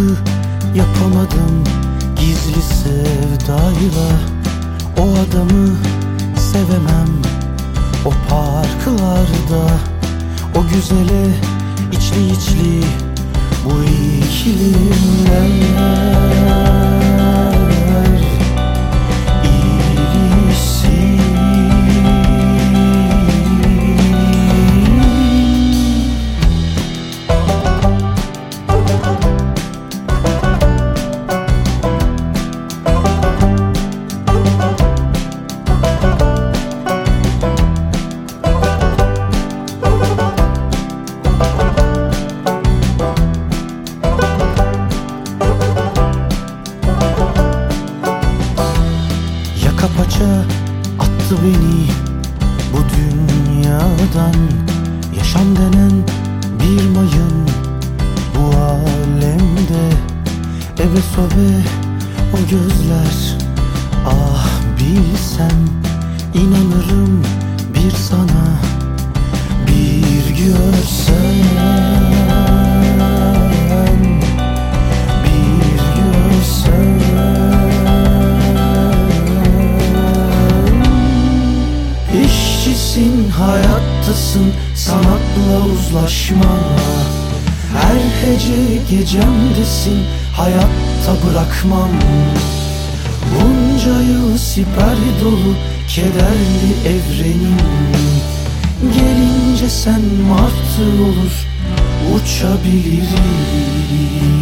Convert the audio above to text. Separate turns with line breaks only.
yapamadım gizli sevdayla. O adamı sevemem o parklarda, o güzele içli içli bu iklimler. İyisi paça attı beni bu dünyadan. Yaşam denen bir mayın bu alemde. Ebe sobe o gözler, ah bilsen inanırım bir sana bir görsen. İşçisin, hayattasın, sanatla uzlaşma. Her hece gecemdesin, hayatta bırakmam. Bunca yıl siper dolu, kederli evrenim. Gelince sen martı olur, uçabilirim.